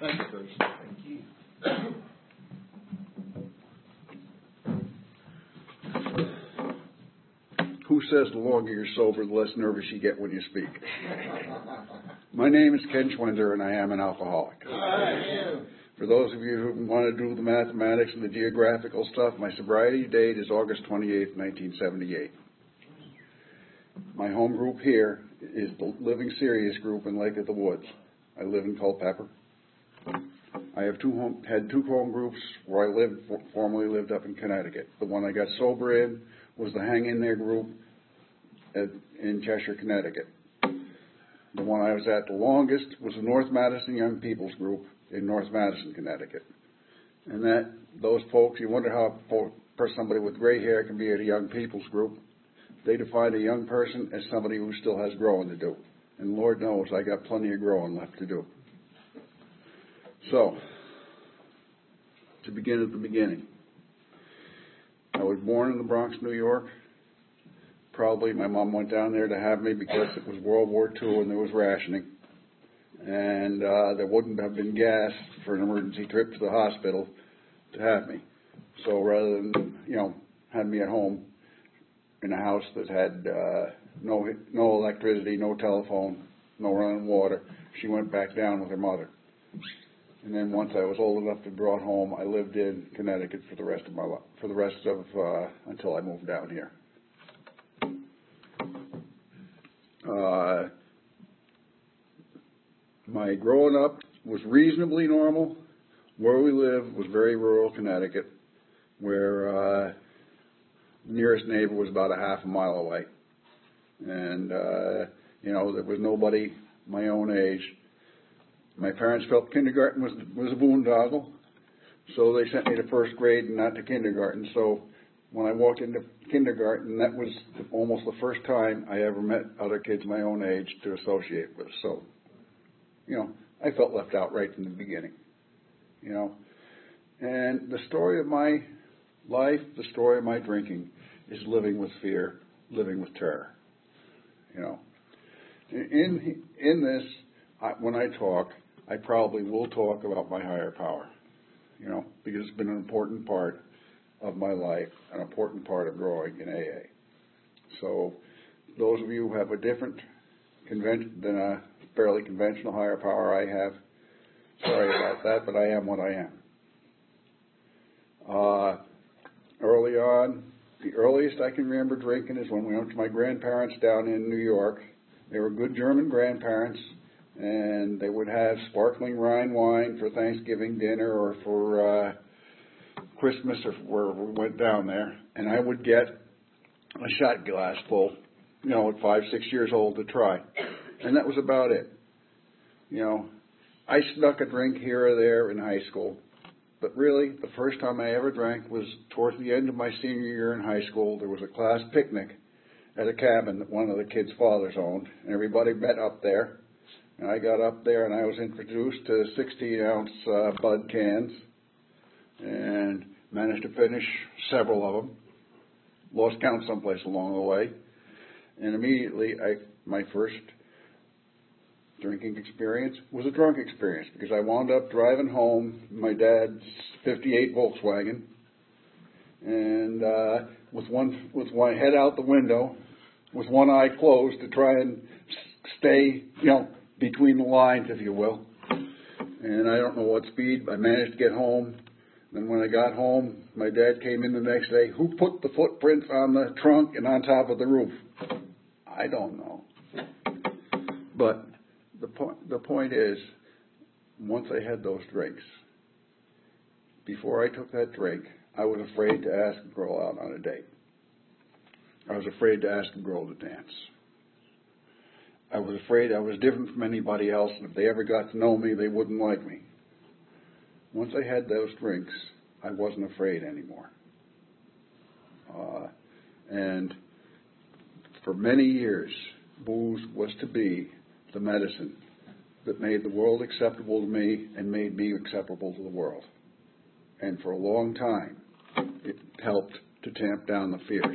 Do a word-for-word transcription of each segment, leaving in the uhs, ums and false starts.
Thank you, Bruce. Thank you. Who says the longer you're sober, the less nervous you get when you speak? My name is Ken Schwender, and I am an alcoholic. For those of you who want to do the mathematics and the geographical stuff, my sobriety date is August twenty-eighth, nineteen seventy-eight. My home group here is the Living Serious group in Lake of the Woods. I live in Culpeper. I have two home, had two home groups where I lived, formerly lived up in Connecticut. The one I got sober in was the Hang In There group at, in Cheshire, Connecticut. The one I was at the longest was the North Madison Young People's Group in North Madison, Connecticut. And that those folks, you wonder how for somebody with gray hair can be at a Young People's Group. They define a young person as somebody who still has growing to do. And Lord knows I got plenty of growing left to do. So, to begin at the beginning. I was born in the Bronx, New York. Probably my mom went down there to have me because it was World War Two and there was rationing. And uh, there wouldn't have been gas for an emergency trip to the hospital to have me. So rather than, you know, have me at home in a house that had uh, no no electricity, no telephone, no running water, she went back down with her mother. And then once I was old enough to be brought home, I lived in Connecticut for the rest of my life, for the rest of uh, until I moved down here. Uh, my growing up was reasonably normal. Where we lived was very rural Connecticut, where uh, the nearest neighbor was about a half a mile away. And, uh, you know, there was nobody my own age. My parents felt kindergarten was was a boondoggle, so they sent me to first grade and not to kindergarten. So when I walked into kindergarten, that was almost the first time I ever met other kids my own age to associate with. So, you know, I felt left out right from the beginning, you know. And the story of my life, the story of my drinking, is living with fear, living with terror, you know. In, in this, I, when I talk, I probably will talk about my higher power, you know, because it's been an important part of my life, an important part of growing in A A. So those of you who have a different convention than a fairly conventional higher power I have, sorry about that, but I am what I am. Uh, early on, the earliest I can remember drinking is when we went to my grandparents down in New York. They were good German grandparents, and they would have sparkling Rhine wine for Thanksgiving dinner or for uh, Christmas or where we went down there. And I would get a shot glass full, you know, at five, six years old to try. And that was about it. You know, I snuck a drink here or there in high school. But really, the first time I ever drank was towards the end of my senior year in high school. There was a class picnic at a cabin that one of the kids' fathers owned, and everybody met up there. And I got up there, and I was introduced to sixteen-ounce uh, Bud cans, and managed to finish several of them. Lost count someplace along the way, and immediately, I my first drinking experience was a drunk experience because I wound up driving home in my dad's fifty-eight Volkswagen, and uh, with one with one head out the window, with one eye closed to try and stay, you know, between the lines, if you will. And I don't know what speed I managed to get home. Then when I got home, my dad came in the next day. Who put the footprints on the trunk and on top of the roof? I don't know. But the point the point is, once I had those drinks, before I took that drink, I was afraid to ask a girl out on a date. I was afraid to ask a girl to dance. I was afraid I was different from anybody else, and if they ever got to know me, they wouldn't like me. Once I had those drinks, I wasn't afraid anymore. Uh, and for many years, booze was to be the medicine that made the world acceptable to me and made me acceptable to the world. And for a long time, it helped to tamp down the fears.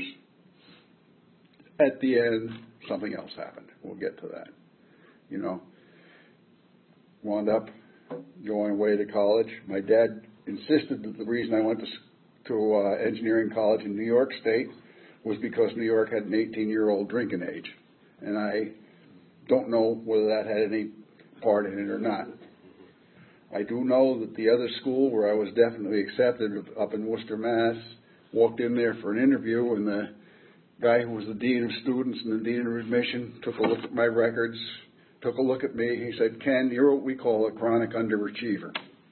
At the end, something else happened. We'll get to that. You know, wound up going away to college. My dad insisted that the reason I went to, to uh, engineering college in New York State was because New York had an eighteen-year-old drinking age. And I don't know whether that had any part in it or not. I do know that the other school where I was definitely accepted, up in Worcester, Mass, walked in there for an interview, and the guy who was the dean of students and the dean of admission took a look at my records, took a look at me. He said, "Ken, you're what we call a chronic underachiever."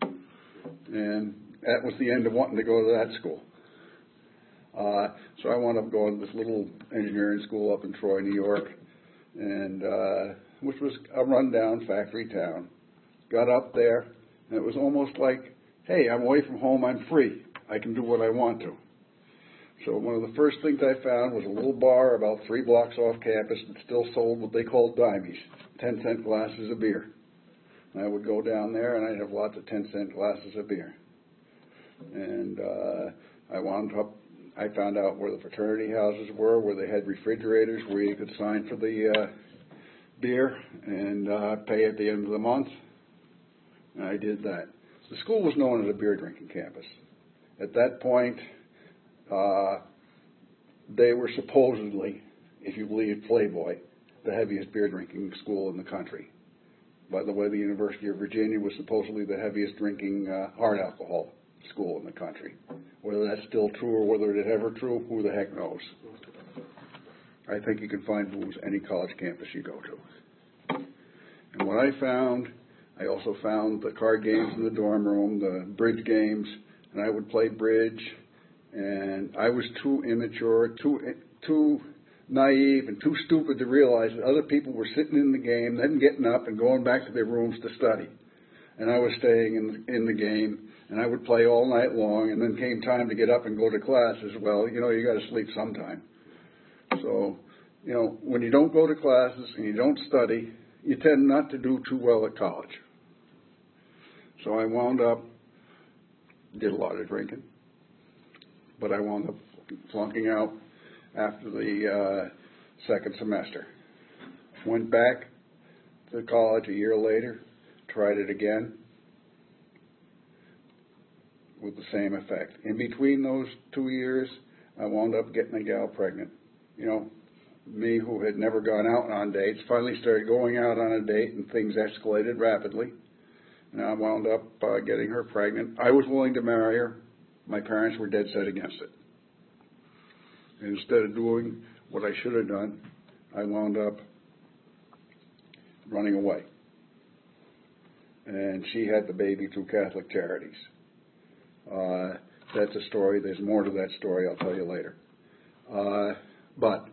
And that was the end of wanting to go to that school. Uh, so I wound up going to this little engineering school up in Troy, New York, and uh, which was a rundown factory town. Got up there, and it was almost like, hey, I'm away from home, I'm free. I can do what I want to. So one of the first things I found was a little bar about three blocks off campus that still sold what they called dimies, ten-cent glasses of beer. And I would go down there, and I'd have lots of ten-cent glasses of beer. And uh, I wound up, I found out where the fraternity houses were, where they had refrigerators where you could sign for the uh, beer and uh, pay at the end of the month. And I did that. The school was known as a beer drinking campus. At that point, uh, they were supposedly, if you believe Playboy, the heaviest beer drinking school in the country. By the way, the University of Virginia was supposedly the heaviest drinking uh, hard alcohol school in the country. Whether that's still true or whether it is ever true, who the heck knows? I think you can find booze any college campus you go to. And what I found, I also found the card games in the dorm room, the bridge games, and I would play bridge, and I was too immature, too too naive, and too stupid to realize that other people were sitting in the game, then getting up and going back to their rooms to study. And I was staying in the, in the game, and I would play all night long, and then came time to get up and go to class as well. You know, you got to sleep sometime. So, you know, when you don't go to classes and you don't study, you tend not to do too well at college. So I wound up, did a lot of drinking, but I wound up flunking out after the uh, second semester. Went back to college a year later, tried it again with the same effect. In between those two years, I wound up getting a gal pregnant. You know, me who had never gone out on dates finally started going out on a date, and things escalated rapidly. And I wound up uh, getting her pregnant. I was willing to marry her. My parents were dead set against it. And instead of doing what I should have done, I wound up running away. And she had the baby through Catholic Charities. Uh, that's a story. There's more to that story. I'll tell you later. Uh, but,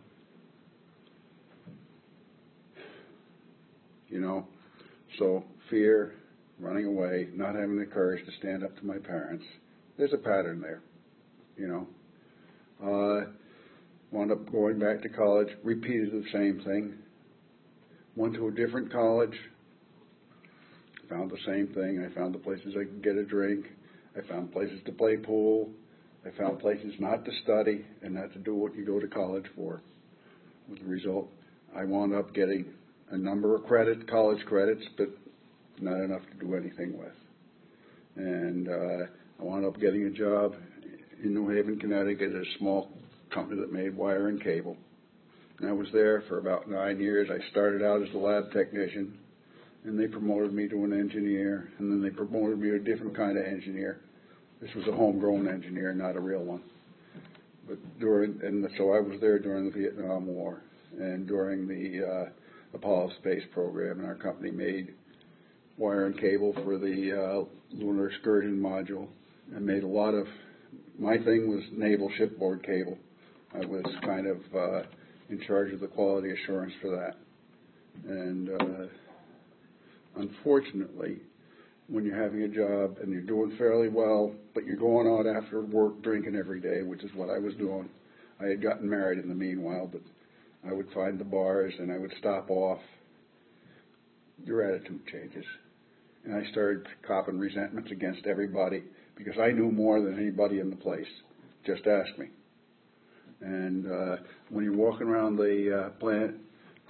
you know, so fear, running away, not having the courage to stand up to my parents. There's a pattern there, you know. Uh, wound up going back to college, repeated the same thing. Went to a different college, found the same thing. I found the places I could get a drink. I found places to play pool. I found places not to study and not to do what you go to college for. With the result, I wound up getting a number of credit, college credits, but not enough to do anything with. And uh, I wound up getting a job in New Haven, Connecticut, at a small company that made wire and cable. And I was there for about nine years. I started out as a lab technician, and they promoted me to an engineer, and then they promoted me to a different kind of engineer. This was a homegrown engineer, not a real one. But during, and so I was there during the Vietnam War and during the uh, Apollo space program, and our company made wire and cable for the uh, lunar excursion module, and made a lot of, my thing was naval shipboard cable. I was kind of uh, in charge of the quality assurance for that. And uh, unfortunately, when you're having a job and you're doing fairly well, but you're going out after work drinking every day, which is what I was doing. I had gotten married in the meanwhile, but I would find the bars and I would stop off. Your attitude changes. And I started copping resentments against everybody because I knew more than anybody in the place. Just ask me. And uh, when you're walking around the uh, plant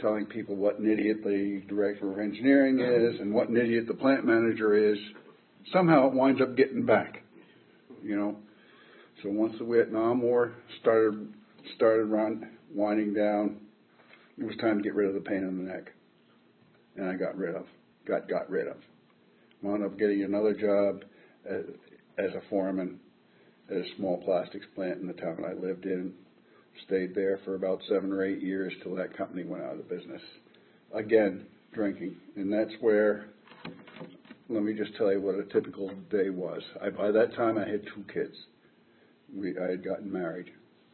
telling people what an idiot the director of engineering is and what an idiot the plant manager is, somehow it winds up getting back, you know. So once the Vietnam War started started run, winding down, it was time to get rid of the pain in the neck, and I got rid of, got got rid of. Wound up getting another job as, as a foreman at a small plastics plant in the town I lived in. Stayed there for about seven or eight years till that company went out of business. Again, drinking, and that's where. Let me just tell you what a typical day was. I, by that time, I had two kids. We, I had gotten married.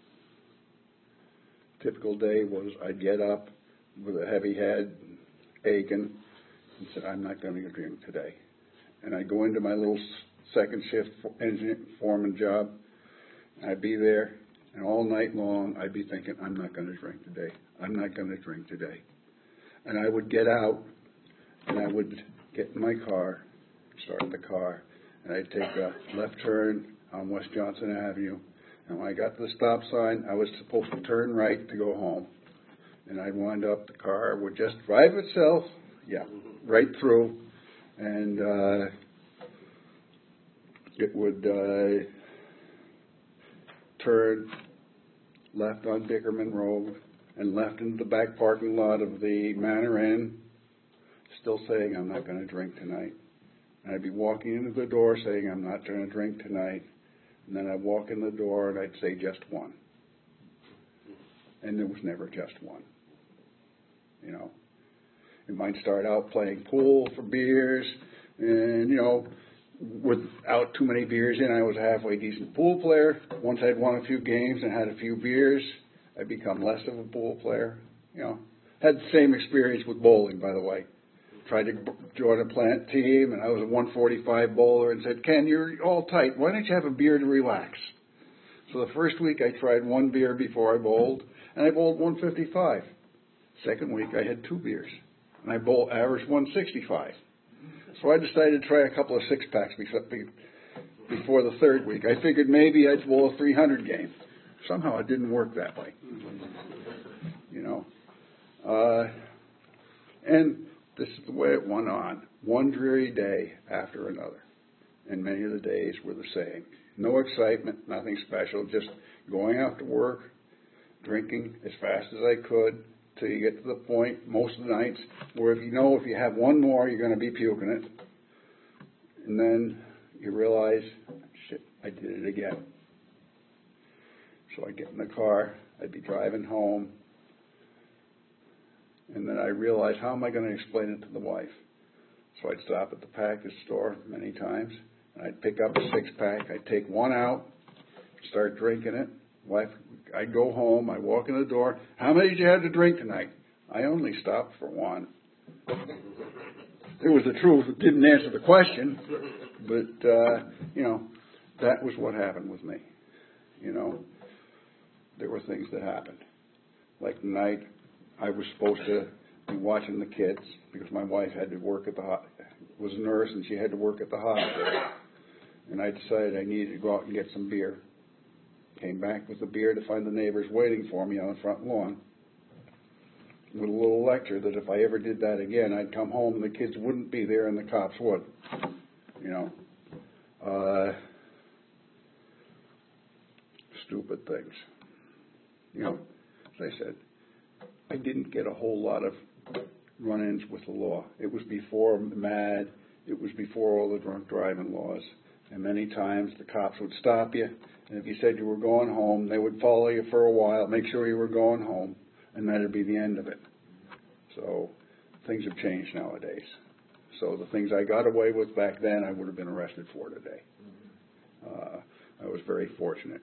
Typical day was I'd get up with a heavy head, aching, and said, I'm not going to drink today. And I'd go into my little second shift engine foreman job, and I'd be there, and all night long I'd be thinking, I'm not going to drink today. I'm not going to drink today. And I would get out, and I would get in my car, start the car, and I'd take a left turn on West Johnson Avenue. And when I got to the stop sign, I was supposed to turn right to go home. And I'd wind up, the car would just drive itself, yeah, right through, and uh, it would uh, turn left on Dickerman Road and left into the back parking lot of the Manor Inn, still saying, I'm not going to drink tonight. And I'd be walking into the door saying, I'm not going to drink tonight. And then I'd walk in the door and I'd say, just one. And there was never just one. You know, it might start out playing pool for beers, and, you know, without too many beers in, I was a halfway decent pool player. Once I'd won a few games and had a few beers, I'd become less of a pool player. You know, had the same experience with bowling, by the way. Tried to join a plant team, and I was a one forty-five bowler, and said, Ken, you're all tight. Why don't you have a beer to relax? So the first week I tried one beer before I bowled, and I bowled one fifty-five. Second week I had two beers, and I bowled averaged one sixty-five. So I decided to try a couple of six-packs before the third week. I figured maybe I'd bowl a three hundred game. Somehow it didn't work that way. You know. Uh, and this is the way it went on, one dreary day after another. And many of the days were the same. No excitement, nothing special, just going out to work, drinking as fast as I could, till you get to the point, most of the nights, where if you know if you have one more, you're going to be puking it. And then you realize, shit, I did it again. So I'd get in the car, I'd be driving home, and then I realized, how am I going to explain it to the wife? So I'd stop at the package store many times, and I'd pick up a six-pack, I'd take one out, start drinking it. Wife, I'd go home, I'd walk in the door, how many did you have to drink tonight? I only stopped for one. It was the truth, it didn't answer the question, but, uh, you know, that was what happened with me. You know, there were things that happened. Like the night I was supposed to be watching the kids because my wife had to work at the was a nurse and she had to work at the hospital. And I decided I needed to go out and get some beer. Came back with the beer to find the neighbors waiting for me on the front lawn with a little lecture that if I ever did that again, I'd come home and the kids wouldn't be there and the cops would. You know, uh, stupid things. You know, as I said, I didn't get a whole lot of run-ins with the law. It was before MAD. It was before all the drunk driving laws. And many times the cops would stop you, and if you said you were going home, they would follow you for a while, make sure you were going home, and that'd be the end of it. So things have changed nowadays. So the things I got away with back then, I would have been arrested for today. Uh, I was very fortunate.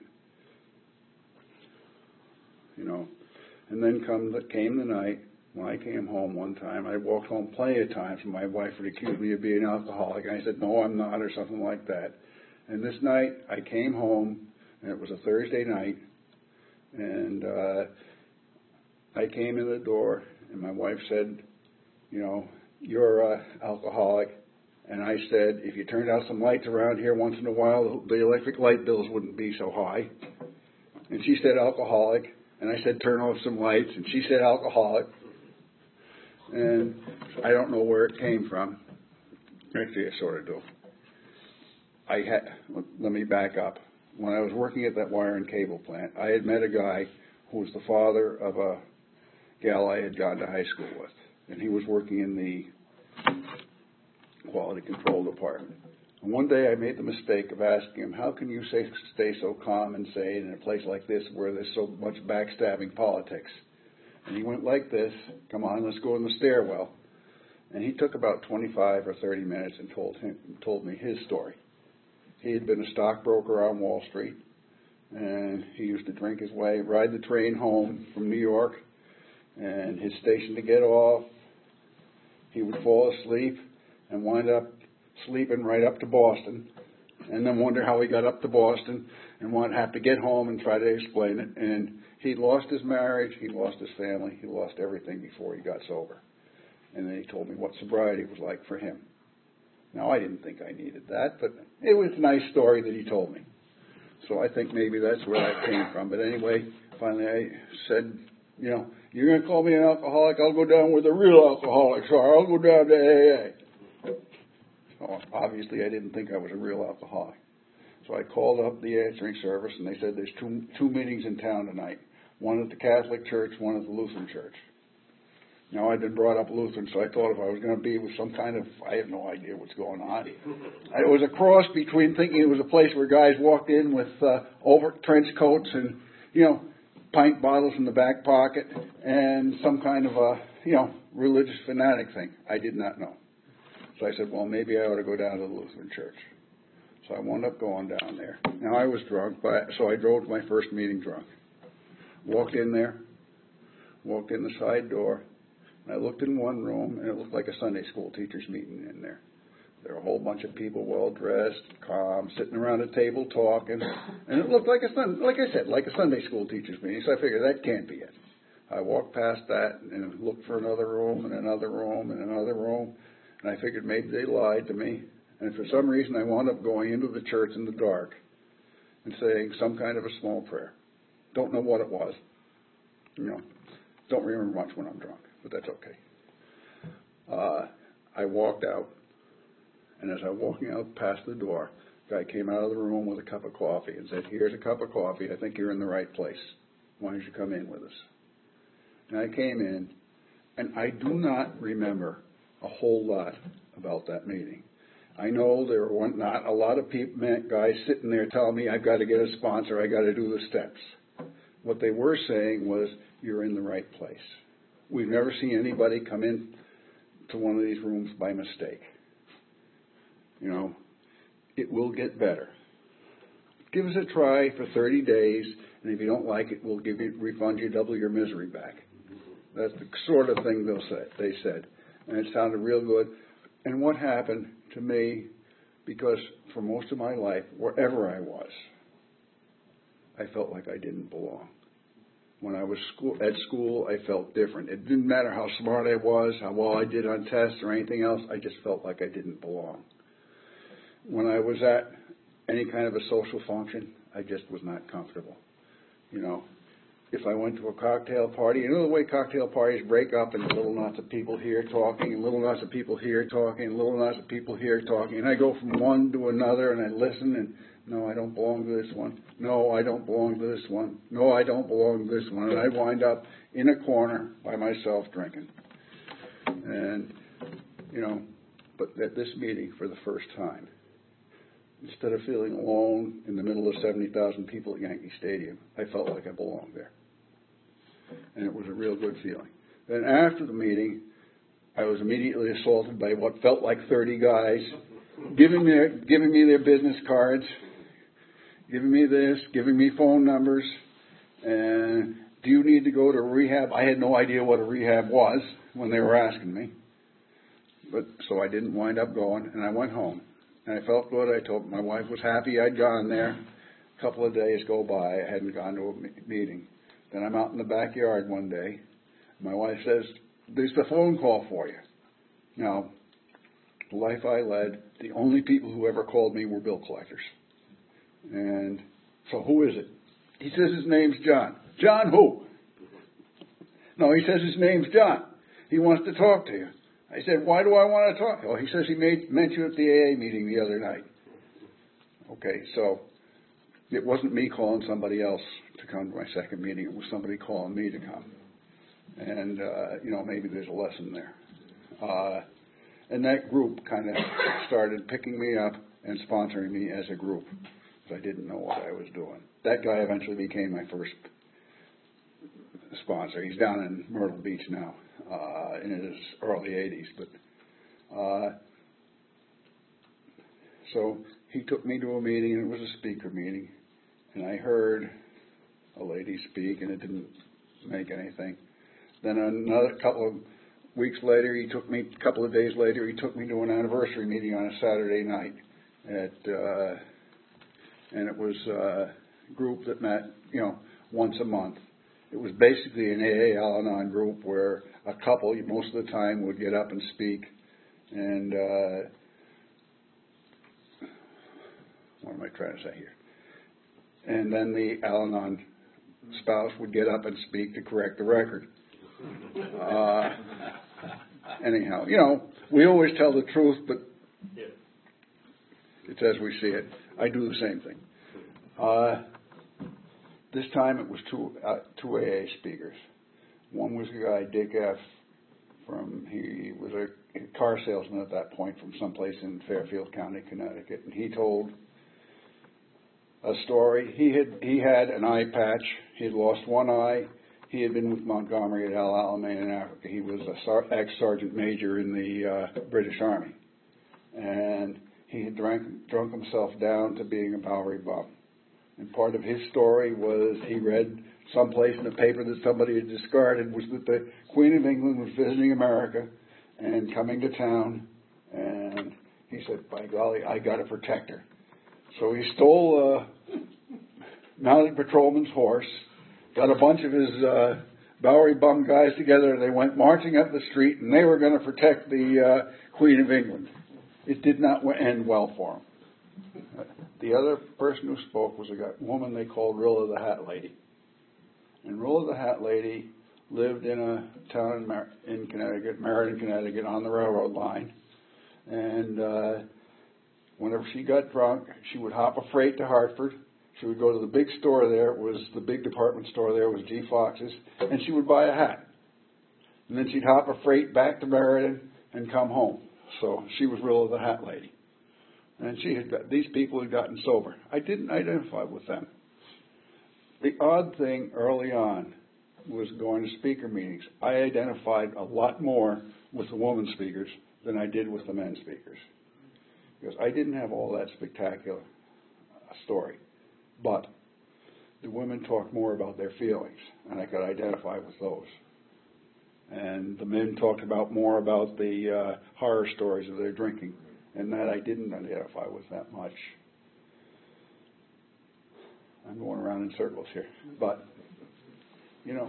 You know. And then come the, came the night when I came home one time. I walked home plenty of times and my wife would accuse me of being an alcoholic. And I said, no, I'm not, or something like that. And this night I came home, and it was a Thursday night, and uh, I came in the door, and my wife said, you know, you're an alcoholic. And I said, if you turned out some lights around here once in a while, the electric light bills wouldn't be so high. And she said, alcoholic. And I said, turn off some lights. And she said, alcoholic. And I don't know where it came from. Actually, I sort of do. I had, let me back up. When I was working at that wire and cable plant, I had met a guy who was the father of a gal I had gone to high school with. And he was working in the quality control department. And one day I made the mistake of asking him, how can you say, stay so calm and sane in a place like this where there's so much backstabbing politics? And he went like this, come on, let's go in the stairwell. And he took about twenty-five or thirty minutes and told him, told me his story. He had been a stockbroker on Wall Street, and he used to drink his way, ride the train home from New York, and his station to get off, he would fall asleep and wind up sleeping right up to Boston, and then wonder how he got up to Boston and would have to get home and try to explain it. And he lost his marriage, he lost his family, he lost everything before he got sober. And then he told me what sobriety was like for him. Now, I didn't think I needed that, but it was a nice story that he told me. So I think maybe that's where that came from. But anyway, finally I said, you know, you're going to call me an alcoholic, I'll go down where the real alcoholics are. I'll go down to A A. So obviously I didn't think I was a real alcoholic. So I called up the answering service, and they said there's two, two meetings in town tonight. One at the Catholic Church, one at the Lutheran Church. Now, I'd been brought up Lutheran, so I thought if I was going to be with some kind of, I have no idea what's going on. It was a cross between thinking it was a place where guys walked in with uh, over trench coats and, you know, pint bottles in the back pocket and some kind of a, you know, religious fanatic thing. I did not know. So I said, well, maybe I ought to go down to the Lutheran Church. So I wound up going down there. Now, I was drunk, but so I drove to my first meeting drunk. Walked in there, walked in the side door. I looked in one room, and it looked like a Sunday school teacher's meeting in there. There were a whole bunch of people, well-dressed, calm, sitting around a table talking, and it looked like a sun, like I said, like a Sunday school teacher's meeting. So I figured that can't be it. I walked past that and looked for another room and another room and another room, and I figured maybe they lied to me. And for some reason, I wound up going into the church in the dark and saying some kind of a small prayer. Don't know what it was. You know, don't remember much when I'm drunk. But that's okay. Uh, I walked out, and as I was walking out past the door, a guy came out of the room with a cup of coffee and said, here's a cup of coffee. I think you're in the right place. Why don't you come in with us? And I came in, and I do not remember a whole lot about that meeting. I know there were not a lot of people, guys sitting there telling me I've got to get a sponsor, I've got to do the steps. What they were saying was, you're in the right place. We've never seen anybody come in to one of these rooms by mistake. You know, it will get better. Give us a try for thirty days, and if you don't like it, we'll give you, refund you double your misery back. That's the sort of thing they'll say, they said. And it sounded real good. And what happened to me, because for most of my life, wherever I was, I felt like I didn't belong. When I was school, at school, I felt different. It didn't matter how smart I was, how well I did on tests or anything else. I just felt like I didn't belong. When I was at any kind of a social function, I just was not comfortable. You know, if I went to a cocktail party, you know the way cocktail parties break up into little knots of people here talking, and little knots of people here talking, and little knots of people here talking, and I go from one to another, and I listen, and no, I don't belong to this one. No, I don't belong to this one. No, I don't belong to this one. And I wind up in a corner by myself drinking. And, you know, but at this meeting for the first time, instead of feeling alone in the middle of seventy thousand people at Yankee Stadium, I felt like I belonged there. And it was a real good feeling. Then after the meeting, I was immediately assaulted by what felt like thirty guys, giving me their, giving me their business cards, giving me this, giving me phone numbers, and do you need to go to rehab? I had no idea what a rehab was when they were asking me. But so I didn't wind up going, and I went home. And I felt good. I told my wife was happy I'd gone there. A couple of days go by. I hadn't gone to a meeting. Then I'm out in the backyard one day. My wife says, there's a phone call for you. Now, the life I led, the only people who ever called me were bill collectors. And so who is it? He says his name's John. John who? No, he says his name's John. he wants to talk to you. I said, why do I want to talk? Oh, he says he made, met you at the A A meeting the other night. Okay, so it wasn't me calling somebody else to come to my second meeting. It was somebody calling me to come. And, uh, you know, maybe there's a lesson there. Uh, and that group kind of started picking me up and sponsoring me as a group, because I didn't know what I was doing. That guy eventually became my first sponsor. He's down in Myrtle Beach now, uh, in his early eighties. But uh, so he took me to a meeting, and it was a speaker meeting, and I heard a lady speak, and it didn't make anything. Then another couple of weeks later, he took me, a couple of days later, he took me to an anniversary meeting on a Saturday night at, uh, and it was a group that met, you know, once a month. It was basically an A A Al-Anon group where a couple, most of the time, would get up and speak. And uh, what am I trying to say here? And then the Al-Anon spouse would get up and speak to correct the record. Uh, anyhow, you know, we always tell the truth, but it's as we see it. I do the same thing. Uh, this time it was two uh, two A A speakers. One was a guy, Dick F. From he was a car salesman at that point from someplace in Fairfield County, Connecticut, and he told a story. He had he had an eye patch. He had lost one eye. He had been with Montgomery at El Alamein in Africa. He was a ex-sergeant major in the uh, British Army. And he had drank, drunk himself down to being a Bowery bum. And part of his story was he read someplace in a paper that somebody had discarded was that the Queen of England was visiting America and coming to town. And he said, by golly, I got to protect her. So he stole a mounted patrolman's horse, got a bunch of his uh, Bowery bum guys together, and they went marching up the street, and they were going to protect the uh, Queen of England. It did not end well for him. The other person who spoke was a woman they called Rilla the Hat Lady. And Rilla the Hat Lady lived in a town in, Mer- in Connecticut, Meriden, Connecticut, on the railroad line. And uh, whenever she got drunk, she would hop a freight to Hartford. She would go to the big store there. It was the big department store there. It was G. Fox's. And she would buy a hat. And then she'd hop a freight back to Meriden and come home. So she was Rilla the Hat Lady. And she had got, these people had gotten sober. I didn't identify with them. The odd thing early on was going to speaker meetings. I identified a lot more with the women speakers than I did with the men speakers. Because I didn't have all that spectacular story. But the women talked more about their feelings, and I could identify with those. And the men talked about more about the uh, horror stories of their drinking, and that I didn't identify with that much. I'm going around in circles here. But, you know,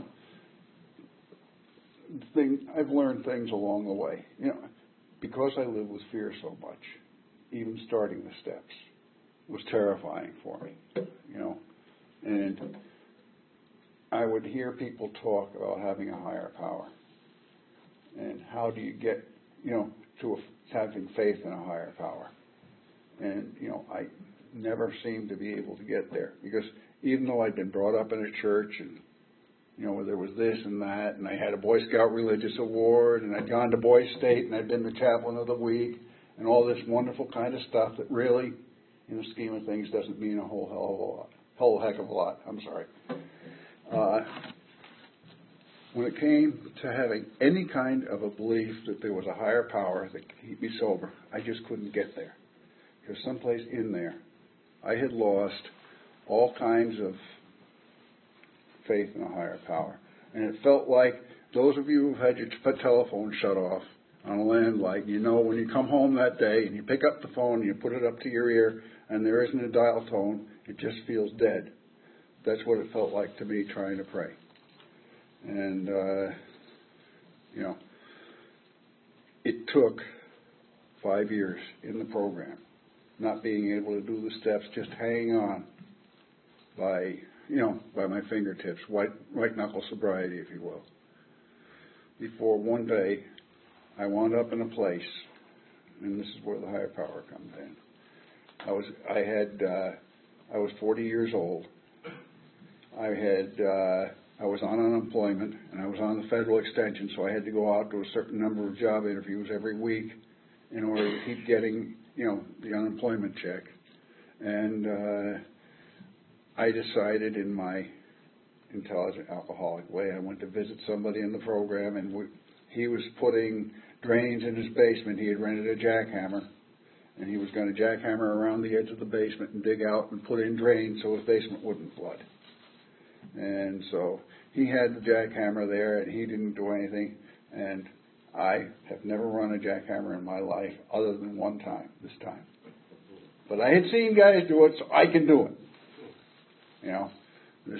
the thing, I've learned things along the way. You know, because I live with fear so much, even starting the steps was terrifying for me, you know. And I would hear people talk about having a higher power. And how do you get, you know, to a, having faith in a higher power? And, you know, I never seemed to be able to get there. Because even though I'd been brought up in a church and, you know, where there was this and that, and I had a Boy Scout Religious Award, and I'd gone to Boy State, and I'd been the chaplain of the week, and all this wonderful kind of stuff that really, in the scheme of things, doesn't mean a whole hell of a lot. Whole heck of a lot. I'm sorry. Uh, when it came to having any kind of a belief that there was a higher power that could keep me sober, I just couldn't get there. Because someplace in there, I had lost all kinds of faith in a higher power. And it felt like those of you who've had your t- telephone shut off on a landline, you know, when you come home that day and you pick up the phone and you put it up to your ear and there isn't a dial tone, it just feels dead. That's what it felt like to me trying to pray. And, uh, you know, it took five years in the program, not being able to do the steps, just hanging on by, you know, by my fingertips, white, white knuckle sobriety, if you will. before one day I wound up in a place, and this is where the higher power comes in. I was I had uh, I was forty years old. I had uh, I was on unemployment, and I was on the federal extension, so I had to go out to a certain number of job interviews every week in order to keep getting, you know, the unemployment check. And uh, I decided, in my intelligent alcoholic way, I went to visit somebody in the program, and we, he was putting drains in his basement. He had rented a jackhammer, and he was going to jackhammer around the edge of the basement and dig out and put in drains so his basement wouldn't flood. And so he had the jackhammer there, and he didn't do anything. And I have never run a jackhammer in my life other than one time, this time. But I had seen guys do it, so I can do it. You know, this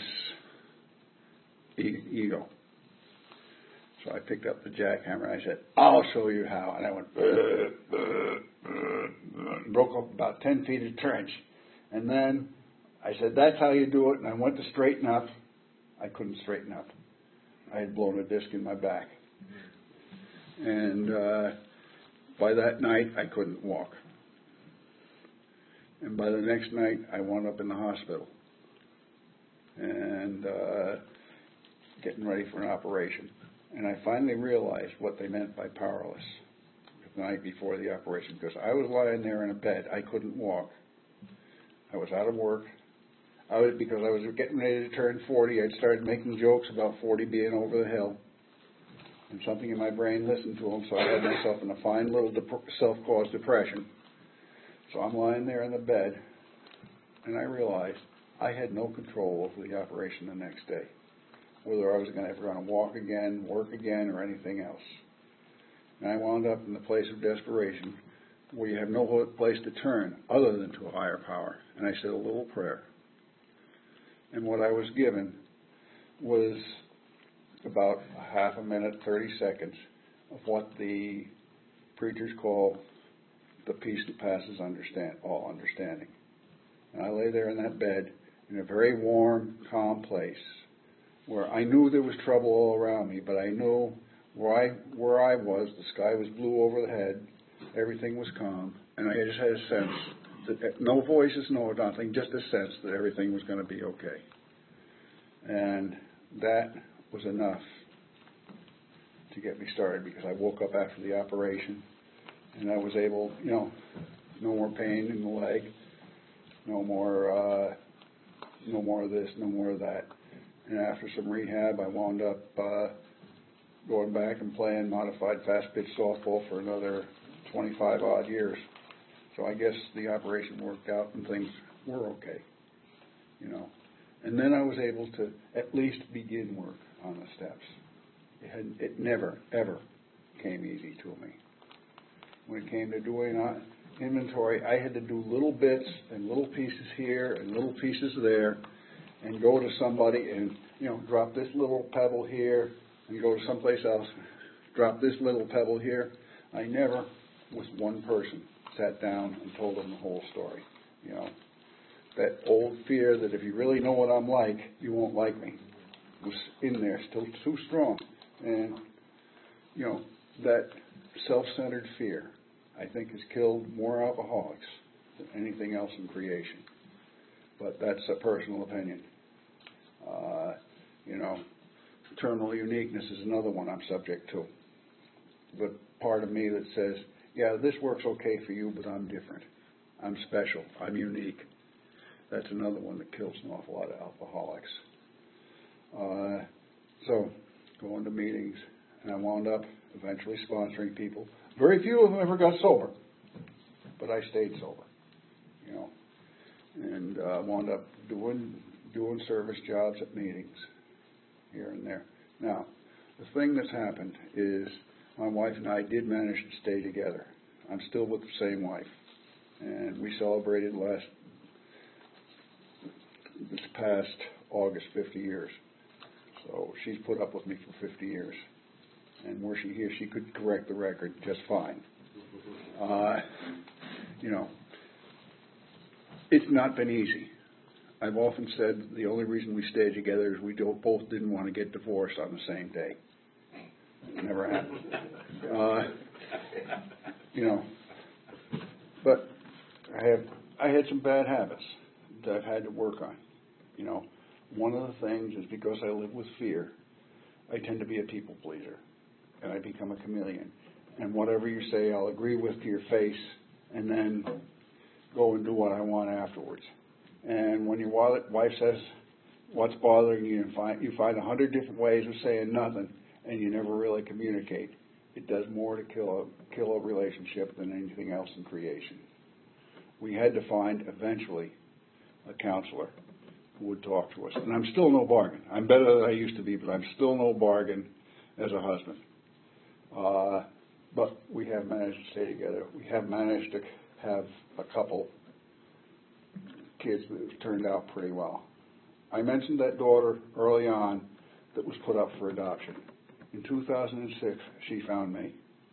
e- ego. So I picked up the jackhammer, and I said, I'll show you how. And I went, uh, uh, uh, and broke up about ten feet of trench. And then I said, that's how you do it. And I went to straighten up. I couldn't straighten up. I had blown a disc in my back. And uh, by that night, I couldn't walk. And by the next night, I wound up in the hospital and uh, getting ready for an operation. And I finally realized what they meant by powerless the night before the operation, because I was lying there in a bed. I couldn't walk. I was out of work. I was, because I was getting ready to turn forty, I'd started making jokes about forty being over the hill. And something in my brain listened to them, so I had myself in a fine little dep- self-caused depression. So I'm lying there in the bed, and I realized I had no control over the operation the next day, whether I was gonna, ever going to walk again, work again, or anything else. And I wound up in the place of desperation, where you have no place to turn other than to a higher power. And I said a little prayer. And what I was given was about a half a minute, thirty seconds of what the preachers call the peace that passes understand, all understanding. And I lay there in that bed in a very warm, calm place where I knew there was trouble all around me, but I knew where I, where I was, the sky was blue over the head, everything was calm, and I just had a sense that no voices, no nothing, just a sense that everything was going to be okay. And that was enough to get me started, because I woke up after the operation and I was able, you know, no more pain in the leg, no more, uh, no more of this, no more of that. And after some rehab, I wound up uh, going back and playing modified fast-pitch softball for another twenty-five odd years. So I guess the operation worked out and things were okay, you know. And then I was able to at least begin work on the steps. It, had, it never, ever came easy to me. When it came to doing uh, inventory, I had to do little bits and little pieces here and little pieces there, and go to somebody and, you know, drop this little pebble here, and go to someplace else, drop this little pebble here. I never, with one person, sat down and told them the whole story. You know, that old fear that if you really know what I'm like, you won't like me, was in there, still too strong. And, you know, that self-centered fear, I think, has killed more alcoholics than anything else in creation. But that's a personal opinion. Uh, you know, terminal uniqueness is another one I'm subject to. The part of me that says, yeah, this works okay for you, but I'm different. I'm special. I'm unique. That's another one that kills an awful lot of alcoholics. Uh, so, going to meetings, and I wound up eventually sponsoring people. Very few of them ever got sober, but I stayed sober, you know, and uh, wound up doing doing service jobs at meetings here and there. Now, the thing that's happened is my wife and I did manage to stay together. I'm still with the same wife, and we celebrated last this past August fifty years. So she's put up with me for fifty years. And were she here, she could correct the record just fine. Uh, you know, it's not been easy. I've often said the only reason we stayed together is we don't, both didn't want to get divorced on the same day. Never happened. Uh, you know, but I have I had some bad habits that I've had to work on. You know, one of the things is because I live with fear, I tend to be a people pleaser, and I become a chameleon. And whatever you say, I'll agree with to your face, and then go and do what I want afterwards. And when your wife says, what's bothering you, and find, you find a hundred different ways of saying nothing, and you never really communicate. It does more to kill a, kill a relationship than anything else in creation. We had to find, eventually, a counselor who would talk to us. And I'm still no bargain. I'm better than I used to be, but I'm still no bargain as a husband. Uh, but we have managed to stay together. We have managed to have a couple kids that have turned out pretty well. I mentioned that daughter early on that was put up for adoption. In two thousand six, she found me.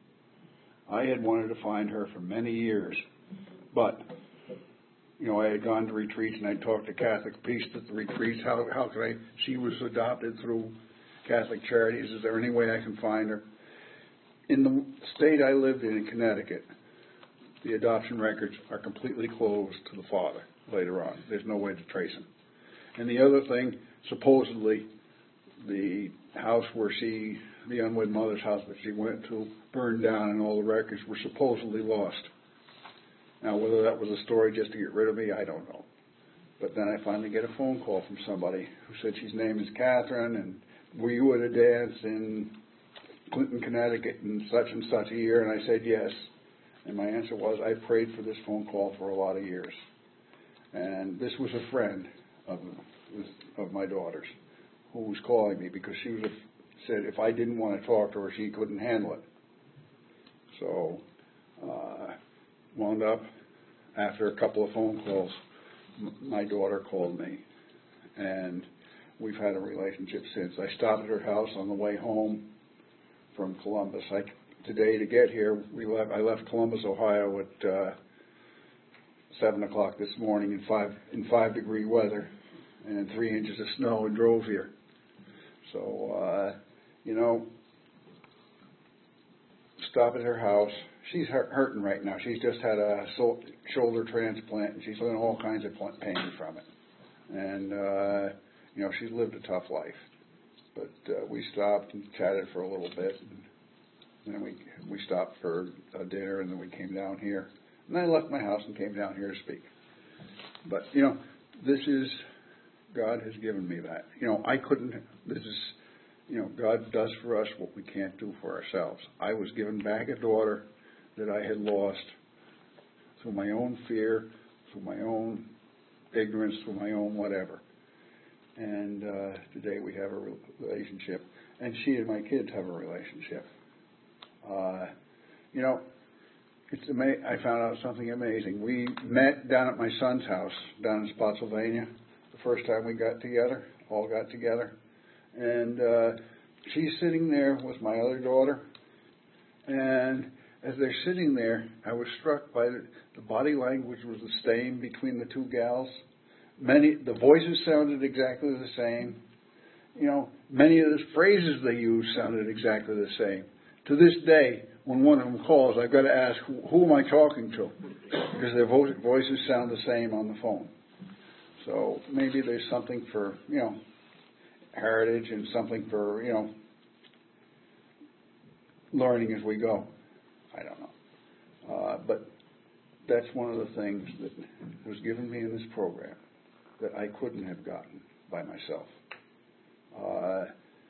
I had wanted to find her for many years, but, you know, I had gone to retreats and I talked to Catholic priests at the retreats. How, how could I? She was adopted through Catholic Charities. Is there any way I can find her? In the state I lived in, in Connecticut, the adoption records are completely closed to the father later on. There's no way to trace him. And the other thing, supposedly, the house where she, the unwed mother's house that she went to, burned down and all the records were supposedly lost. Now, whether that was a story just to get rid of me, I don't know. But then I finally get a phone call from somebody who said she's name is Catherine, and were you at a dance in Clinton, Connecticut in such and such a year? And I said yes. And my answer was, I prayed for this phone call for a lot of years. And this was a friend of, of my daughter's who was calling me because she was a, said if I didn't want to talk to her, she couldn't handle it. So, uh, wound up, after a couple of phone calls, m- my daughter called me, and we've had a relationship since. I stopped at her house on the way home from Columbus. I, today, to get here, we left, I left Columbus, Ohio at uh, seven o'clock this morning in five in five degree weather and three inches of snow, and drove here. So, uh, you know, stop at her house. She's hurting right now. She's just had a shoulder transplant, and she's in all kinds of pain from it. And, uh, you know, she's lived a tough life. But uh, we stopped and chatted for a little bit, and then we we stopped for a dinner, and then we came down here. And I left my house and came down here to speak. But, you know, this is... God has given me that. You know, I couldn't, this is, you know, God does for us what we can't do for ourselves. I was given back a daughter that I had lost through my own fear, through my own ignorance, through my own whatever. And uh, today we have a relationship. And she and my kids have a relationship. Uh, you know, it's ama- I found out something amazing. We met down at my son's house down in Spotsylvania. The first time we got together, all got together, and uh, she's sitting there with my other daughter, and as they're sitting there, I was struck by the, the body language was the same between the two gals. Many, the voices sounded exactly the same. You know, many of the phrases they used sounded exactly the same. To this day, when one of them calls, I've got to ask, who, who am I talking to? Because their vo- voices sound the same on the phone. So maybe there's something for, you know, heritage and something for, you know, learning as we go. I don't know. Uh, but that's one of the things that was given me in this program that I couldn't have gotten by myself. Uh,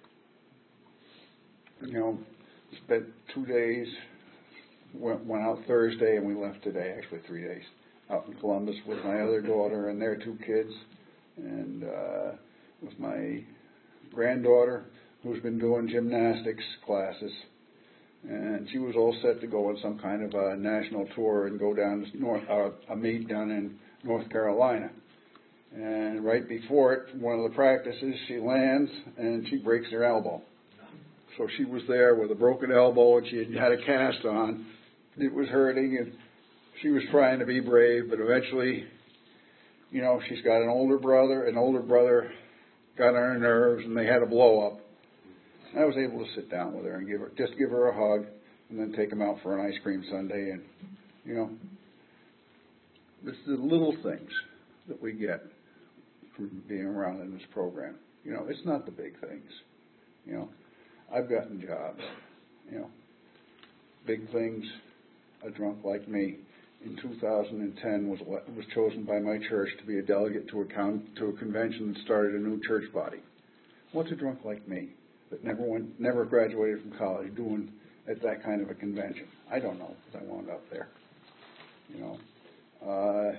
you know, spent two days, went, went out Thursday, and we left today, actually three days. Out in Columbus with my other daughter and their two kids, and uh, with my granddaughter who's been doing gymnastics classes, and she was all set to go on some kind of a national tour and go down to North, uh, a meet down in North Carolina. And right before it, one of the practices, she lands and she breaks her elbow. So she was there with a broken elbow, and she had had a cast on. It was hurting, and she was trying to be brave, but eventually, you know, she's got an older brother. An older brother got on her nerves, and they had a blow-up. I was able to sit down with her and give her, just give her a hug, and then take them out for an ice cream sundae. And, you know, this is the little things that we get from being around in this program. You know, it's not the big things. You know, I've gotten jobs. You know, big things. A drunk like me in two thousand ten was was chosen by my church to be a delegate to a con, to a convention that started a new church body. What's a drunk like me that never went, never graduated from college doing at that kind of a convention? I don't know, because I wound up there. You know, uh,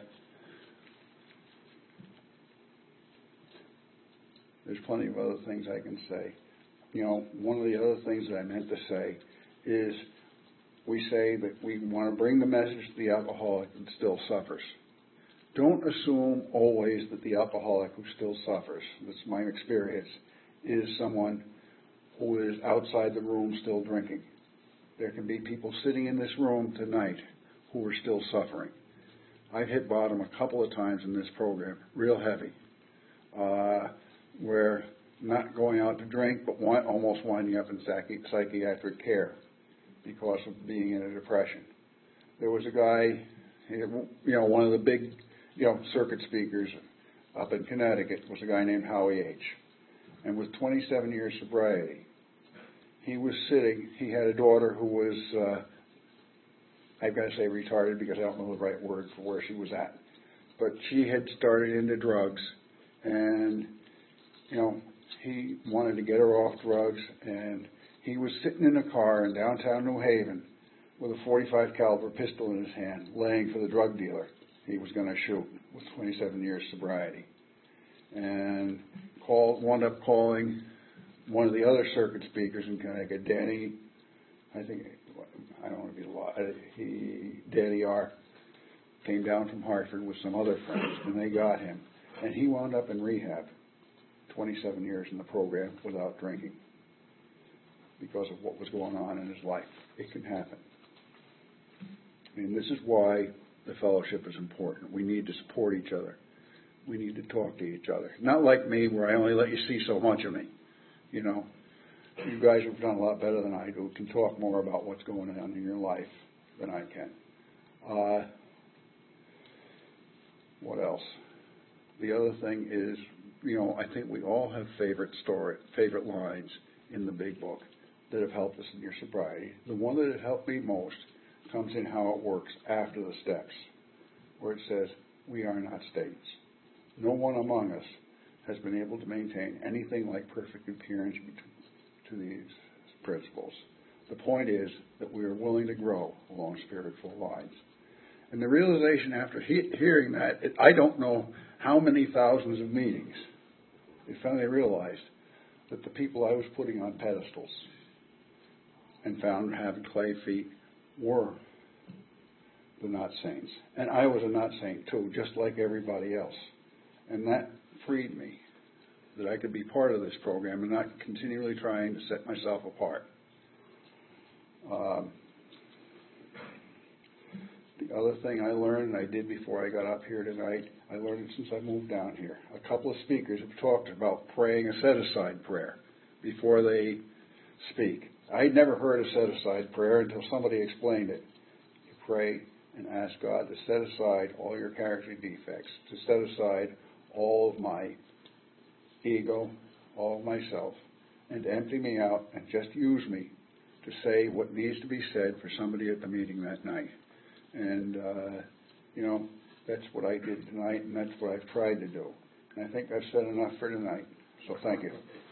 there's plenty of other things I can say. You know, one of the other things that I meant to say is we say that we want to bring the message to the alcoholic that still suffers. Don't assume always that the alcoholic who still suffers, that's my experience, is someone who is outside the room still drinking. There can be people sitting in this room tonight who are still suffering. I've hit bottom a couple of times in this program, real heavy, uh, where not going out to drink, but one, almost winding up in psychi- psychiatric care because of being in a depression. There was a guy, you know, one of the big, you know, circuit speakers up in Connecticut was a guy named Howie H. And with twenty-seven years sobriety, he was sitting, he had a daughter who was, uh, I've got to say retarded because I don't know the right word for where she was at. But she had started into drugs, and, you know, he wanted to get her off drugs, and he was sitting in a car in downtown New Haven with a forty-five caliber pistol in his hand, laying for the drug dealer he was going to shoot with twenty-seven years sobriety. And called, wound up calling one of the other circuit speakers in Connecticut, Danny, I think, I don't want to be a lot, he, Danny R., came down from Hartford with some other friends, and they got him. And he wound up in rehab, twenty-seven years in the program without drinking because of what was going on in his life. It can happen. I mean, this is why the fellowship is important. We need to support each other. We need to talk to each other. Not like me, where I only let you see so much of me. You know, you guys have done a lot better than I do, can talk more about what's going on in your life than I can. Uh, what else? The other thing is, you know, I think we all have favorite story, favorite lines in the big book that have helped us in your sobriety. The one that has helped me most comes in how it works after the steps, where it says, we are not states. No one among us has been able to maintain anything like perfect adherence to these principles. The point is that we are willing to grow along spiritual lines. And the realization after he- hearing that, it, I don't know how many thousands of meetings, I finally realized that the people I was putting on pedestals and found having clay feet were the not saints. And I was a not saint too, just like everybody else. And that freed me, that I could be part of this program and not continually trying to set myself apart. Um, the other thing I learned, and I did before I got up here tonight, I learned it since I moved down here. A couple of speakers have talked about praying a set-aside prayer before they speak. I'd never heard a set-aside prayer until somebody explained it. You pray and ask God to set aside all your character defects, to set aside all of my ego, all of myself, and to empty me out and just use me to say what needs to be said for somebody at the meeting that night. And, uh, you know, that's what I did tonight, and that's what I've tried to do. And I think I've said enough for tonight. So thank you.